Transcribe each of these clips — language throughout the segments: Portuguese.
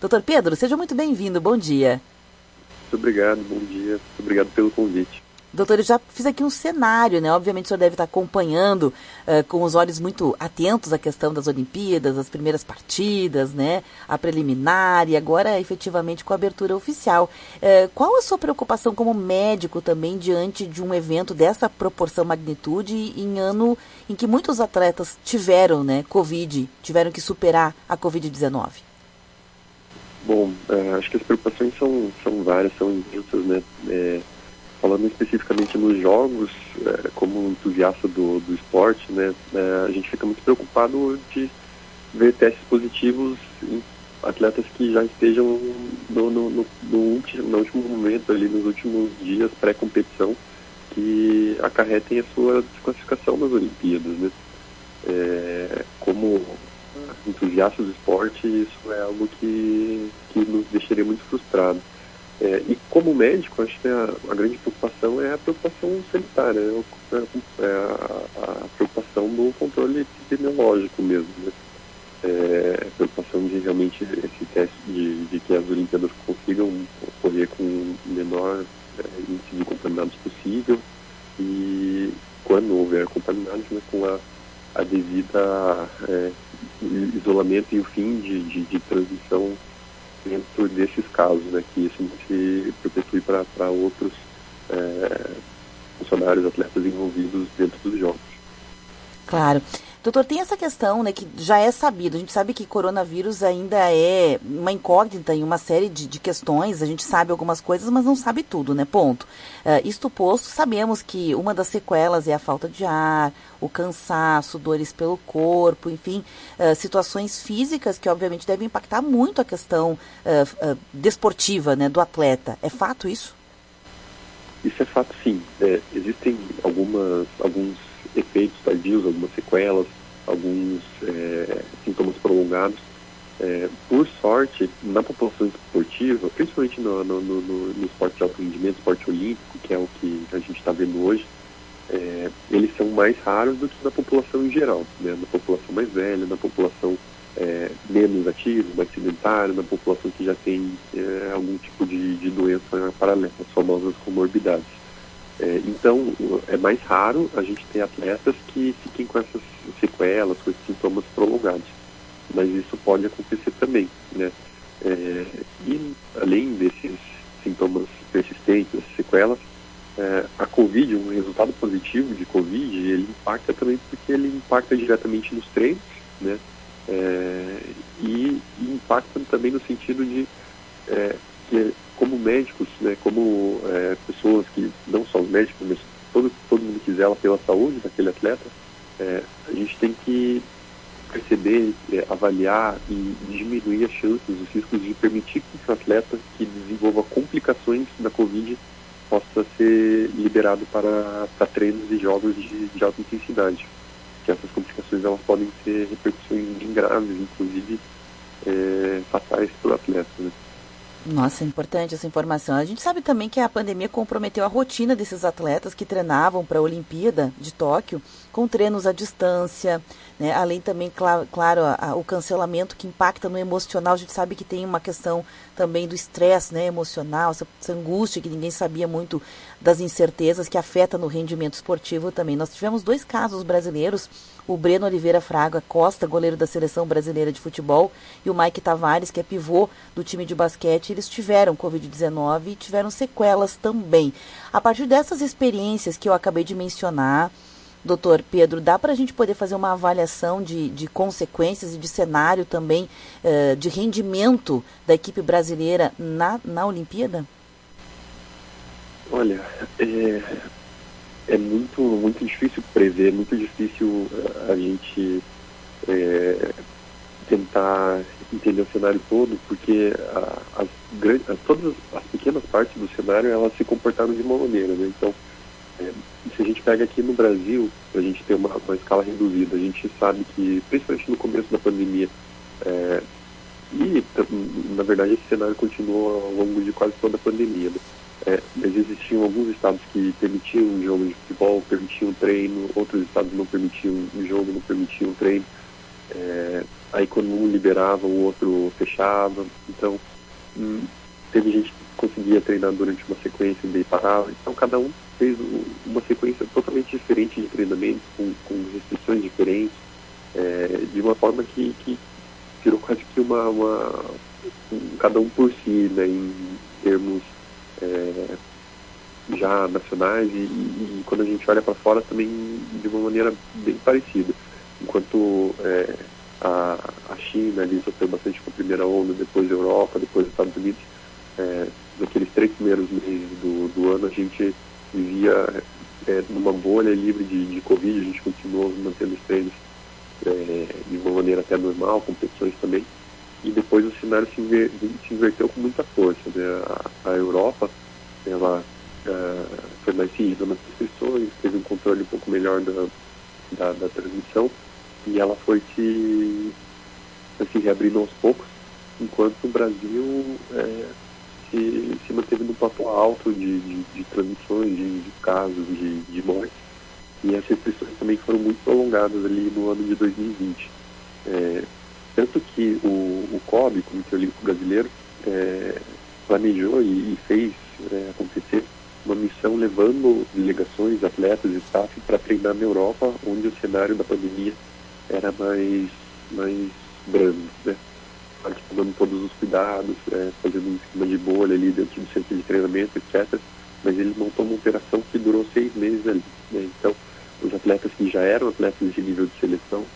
Doutor Pedro, seja muito bem-vindo, bom dia. Muito obrigado, bom dia, muito obrigado pelo convite. Doutor, eu já fiz aqui um cenário, né? Obviamente o senhor deve estar acompanhando com os olhos muito atentos à questão das Olimpíadas, as primeiras partidas, né? A preliminar e agora efetivamente com a abertura oficial. Qual a sua preocupação como médico também diante de um evento dessa proporção, magnitude, em ano em que muitos atletas tiveram, né, Covid, tiveram que superar a Covid-19? Bom, acho que as preocupações são várias, são imensas, né? Falando especificamente nos jogos, como entusiasta do esporte, né, a gente fica muito preocupado de ver testes positivos em atletas que já estejam no último momento, ali nos últimos dias pré-competição, que acarretem a sua desclassificação nas Olimpíadas, né? Como entusiastas do esporte, isso é algo que nos deixaria muito frustrados. E como médico, acho que a grande preocupação é a preocupação sanitária, a preocupação do controle epidemiológico mesmo, né? A preocupação de realmente esse teste de que as Olimpíadas consigam ocorrer com o menor índice de contaminados possível e, quando houver contaminados, né, com a devida isolamento e o fim de transmissão dentro desses casos, né, que isso não se perpetue para outros funcionários, atletas envolvidos dentro dos jogos. Claro. Doutor, tem essa questão, né, que já é sabido. A gente sabe que coronavírus ainda é uma incógnita em uma série de questões. A gente sabe algumas coisas, mas não sabe tudo, né? Ponto. Isto posto, sabemos que uma das sequelas é a falta de ar, o cansaço, dores pelo corpo, enfim, situações físicas que obviamente devem impactar muito a questão desportiva, né, do atleta. É fato isso? Isso é fato, sim. Existem alguns efeitos tardios, algumas sequelas, alguns sintomas prolongados. Por sorte, na população esportiva, principalmente no esporte de alto rendimento, esporte olímpico, que é o que a gente está vendo hoje, eles são mais raros do que na população em geral, né? Na população mais velha, na população menos ativa, mais sedentária, na população que já tem algum tipo de doença paralela, as famosas comorbidades. Então, é mais raro a gente ter atletas que fiquem com essas sequelas, com esses sintomas prolongados. Mas isso pode acontecer também, né? E, além desses sintomas persistentes, essas sequelas, a Covid, um resultado positivo de Covid, ele impacta também porque ele impacta diretamente nos treinos, né? E impacta também no sentido de que, como médicos, né, como pessoas que, não só os médicos, mas todo mundo que zela pela saúde daquele atleta, a gente tem que perceber, avaliar e diminuir as chances, os riscos de permitir que esse atleta que desenvolva complicações da Covid possa ser liberado para treinos e jogos de alta intensidade. Que essas complicações elas podem ter repercussões bem graves, inclusive fatais para o atleta, né? Nossa, é importante essa informação. A gente sabe também que a pandemia comprometeu a rotina desses atletas que treinavam para a Olimpíada de Tóquio, com treinos à distância, né? Além também, claro, o cancelamento que impacta no emocional. A gente sabe que tem uma questão também do estresse, né, emocional, essa angústia que ninguém sabia muito das incertezas que afeta no rendimento esportivo também. Nós tivemos 2 casos brasileiros, o Breno Oliveira Fraga Costa, goleiro da Seleção Brasileira de Futebol, e o Mike Tavares, que é pivô do time de basquete. Eles tiveram Covid-19 e tiveram sequelas também. A partir dessas experiências que eu acabei de mencionar, doutor Pedro, dá para a gente poder fazer uma avaliação de consequências e de cenário também de rendimento da equipe brasileira na Olimpíada? Olha, é muito difícil prever, é muito difícil a gente tentar entender o cenário todo, porque todas as pequenas partes do cenário elas se comportaram de uma maneira, né? Então, se a gente pega aqui no Brasil, a gente tem uma escala reduzida, a gente sabe que, principalmente no começo da pandemia, e na verdade esse cenário continuou ao longo de quase toda a pandemia, né? Mas existiam alguns estados que permitiam o jogo de futebol, permitiam o treino, outros estados não permitiam o jogo, não permitiam o treino. Aí quando um liberava, o outro fechava. Então, teve gente que conseguia treinar durante uma sequência e daí parava. Então, cada um fez uma sequência totalmente diferente de treinamento, com restrições diferentes, de uma forma que virou quase que cada um por si, né, em termos já nacionais e quando a gente olha para fora também de uma maneira bem parecida. Enquanto a China ali sofreu bastante com a primeira onda, depois a Europa, depois os Estados Unidos, naqueles 3 primeiros meses do ano a gente vivia numa bolha livre de Covid. A gente continuou mantendo os treinos de uma maneira até normal, competições também, e depois o cenário se inverteu com muita força, né? A Europa, ela foi mais rígida nas restrições, teve um controle um pouco melhor da transmissão, e ela foi se reabrindo aos poucos, enquanto o Brasil se manteve num platô alto de transmissões, de casos, de mortes. E as restrições também foram muito prolongadas ali no ano de 2020. Tanto que o COB, o Comitê Olímpico Brasileiro, planejou e fez acontecer uma missão levando delegações, atletas e staff para treinar na Europa, onde o cenário da pandemia era mais brando, né? Claro que tomando todos os cuidados, fazendo um esquema de bolha ali dentro do centro de treinamento, etc. Mas ele montou uma operação que durou 6 meses ali, né? Então, os atletas que já eram atletas de nível de seleção,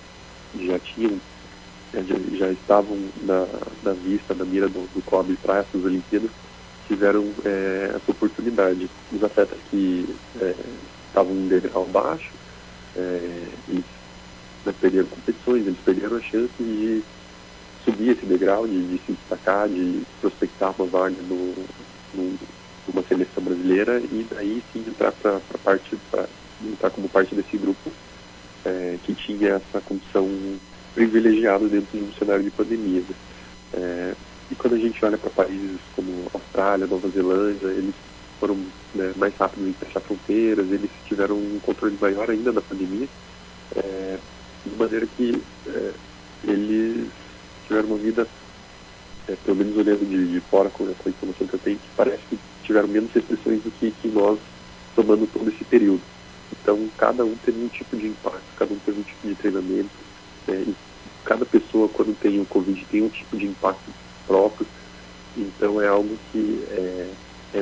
já estavam na vista, na mira do COB para essas Olimpíadas, tiveram essa oportunidade. Os atletas que estavam em degrau baixo, eles perderam competições, eles perderam a chance de subir esse degrau, de se destacar, de prospectar uma vaga numa seleção brasileira e daí sim entrar entrar como parte desse grupo que tinha essa condição privilegiada dentro de um cenário de pandemia. E quando a gente olha para países como Austrália, Nova Zelândia, eles foram mais rápidos em fechar fronteiras, eles tiveram um controle maior ainda da pandemia, de maneira que eles tiveram uma vida, pelo menos olhando de fora com a informação que eu tenho, que parece que tiveram menos restrições do que nós tomando todo esse período. Então, cada um teve um tipo de impacto, cada um teve um tipo de treinamento, e cada pessoa, quando tem o Covid, tem um tipo de impacto próprio. Então, é algo que é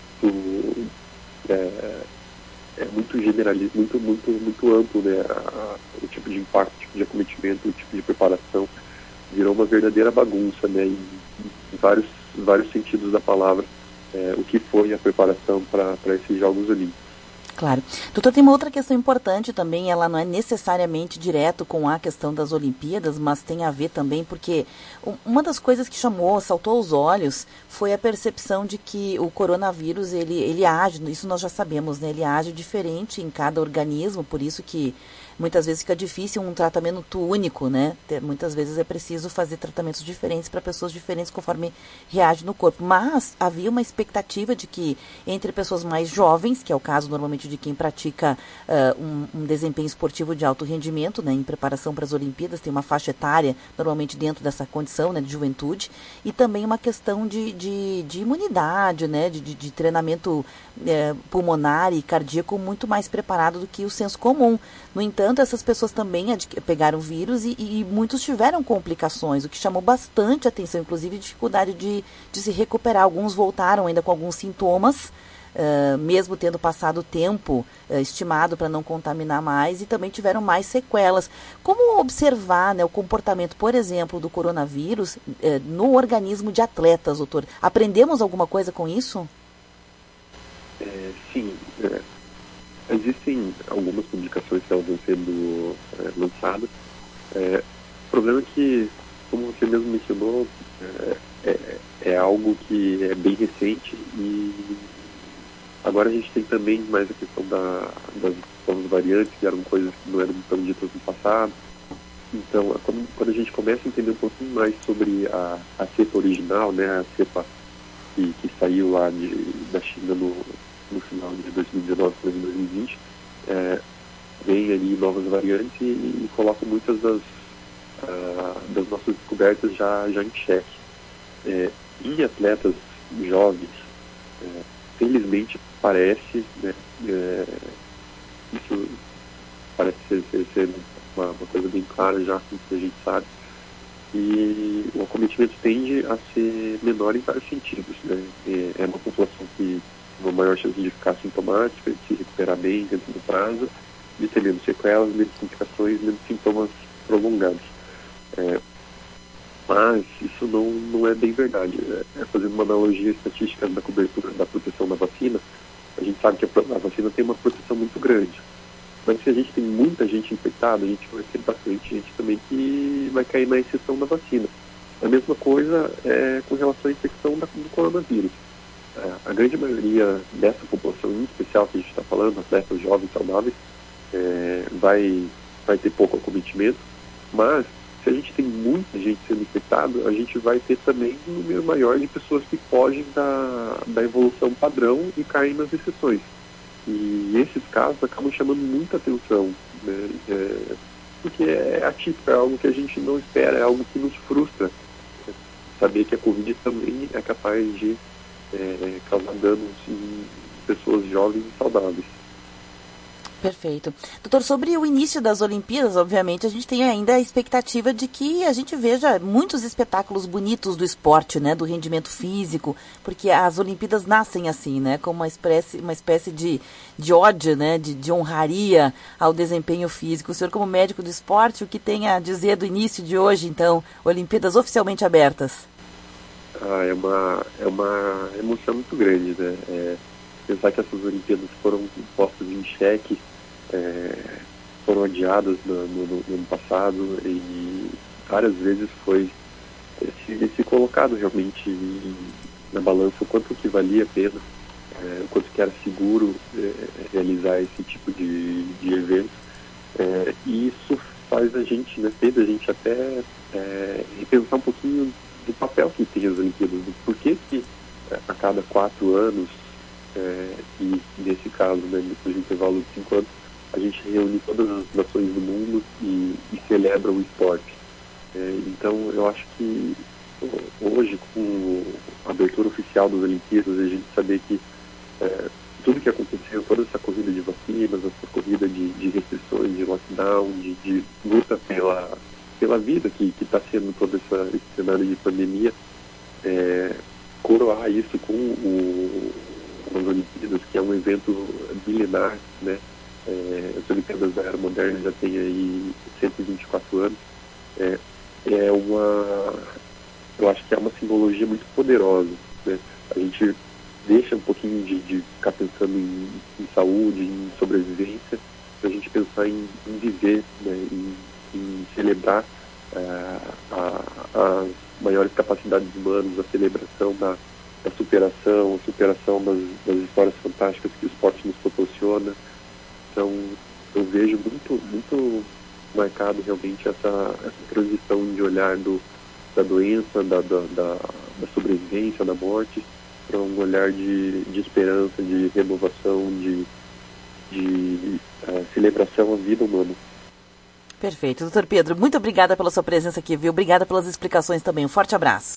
muito generalista, muito amplo, né? O tipo de impacto, o tipo de acometimento, o tipo de preparação. Virou uma verdadeira bagunça, né? Em vários sentidos da palavra, o que foi a preparação para esses Jogos Olímpicos. Claro. Doutor, tem uma outra questão importante também, ela não é necessariamente direto com a questão das Olimpíadas, mas tem a ver também porque uma das coisas que saltou aos olhos, foi a percepção de que o coronavírus, ele age, isso nós já sabemos, né? Ele age diferente em cada organismo, por isso que muitas vezes fica difícil um tratamento único, né? Muitas vezes é preciso fazer tratamentos diferentes para pessoas diferentes conforme reage no corpo. Mas havia uma expectativa de que entre pessoas mais jovens, que é o caso normalmente de quem pratica um desempenho esportivo de alto rendimento, né, em preparação para as Olimpíadas, tem uma faixa etária normalmente dentro dessa condição, né, de juventude, e também uma questão de imunidade, né, de treinamento pulmonar e cardíaco muito mais preparado do que o senso comum. No entanto, essas pessoas também pegaram vírus e muitos tiveram complicações, o que chamou bastante atenção, inclusive dificuldade de se recuperar. Alguns voltaram ainda com alguns sintomas, mesmo tendo passado o tempo estimado para não contaminar mais, e também tiveram mais sequelas. Como observar, né, o comportamento, por exemplo, do coronavírus no organismo de atletas, doutor? Aprendemos alguma coisa com isso? Sim. Existem algumas publicações que elas vão sendo lançadas. O problema é que, como você mesmo mencionou, é algo que é bem recente, e agora a gente tem também mais a questão das novas variantes, que eram coisas que não eram tão ditas no passado. Então, quando a gente começa a entender um pouquinho mais sobre a cepa original, né, a cepa que saiu lá da China no final de 2019 para 2020, vem ali novas variantes e colocam muitas das das nossas descobertas já em xeque. Em atletas jovens, felizmente parece, né, isso parece ser uma coisa bem clara já, como a gente sabe, e o acometimento tende a ser menor em vários sentidos, né? É uma população que tem uma maior chance de ficar sintomática, de se recuperar bem dentro do prazo, de ter menos sequelas, menos complicações, menos sintomas prolongados. Mas isso não é bem verdade. Fazendo uma analogia estatística da cobertura da proteção da vacina, a gente sabe que a vacina tem uma proteção muito grande. Mas se a gente tem muita gente infectada, a gente vai ter bastante gente também que vai cair na exceção da vacina. A mesma coisa com relação à infecção do coronavírus. A grande maioria dessa população, em especial que a gente está falando, atletas jovens, saudáveis, vai ter pouco acometimento, mas se a gente tem muita gente sendo infectada, a gente vai ter também um número maior de pessoas que fogem da evolução padrão e caem nas exceções. E esses casos acabam chamando muita atenção, né? Porque é atípico, é algo que a gente não espera, é algo que nos frustra. Saber que a Covid também é capaz de causar danos em pessoas jovens e saudáveis. Perfeito. Doutor, sobre o início das Olimpíadas, obviamente, a gente tem ainda a expectativa de que a gente veja muitos espetáculos bonitos do esporte, né, do rendimento físico, porque as Olimpíadas nascem assim, né, como uma espécie de ode, né, de honraria ao desempenho físico. O senhor, como médico do esporte, o que tem a dizer do início de hoje, então, Olimpíadas oficialmente abertas? É uma emoção muito grande, né? Pensar que essas Olimpíadas foram postas em xeque, foram adiadas no ano passado e várias vezes foi se colocado realmente na balança o quanto que valia a pena, o quanto que era seguro realizar esse tipo de evento. E isso faz a gente, né, fez a gente até repensar um pouquinho do papel que tem as Olimpíadas, do porquê que a cada 4 anos, e nesse caso, né, depois de um intervalo de 5 anos, a gente reúne todas as nações do mundo e celebra o esporte. Então, eu acho que hoje, com a abertura oficial das Olimpíadas, a gente saber que tudo que aconteceu, toda essa corrida de vacinas, essa corrida de restrições, de lockdown, de luta pela vida que está sendo todo esse cenário de pandemia, coroar isso com as Olimpíadas, que é um evento milenar, né? As Olimpíadas da Era Moderna já tem aí 124 anos. Eu acho que é uma simbologia muito poderosa, né? A gente deixa um pouquinho de ficar pensando em saúde, em sobrevivência, para a gente pensar em viver, né? Em celebrar as maiores capacidades humanas, a celebração da superação, a superação das histórias fantásticas que o esporte nos proporciona. Então, eu vejo muito marcado realmente essa transição de olhar da doença, da sobrevivência, da morte, para um olhar de esperança, de renovação, de celebração à vida humana. Perfeito. Doutor Pedro, muito obrigada pela sua presença aqui, viu? Obrigada pelas explicações também. Um forte abraço.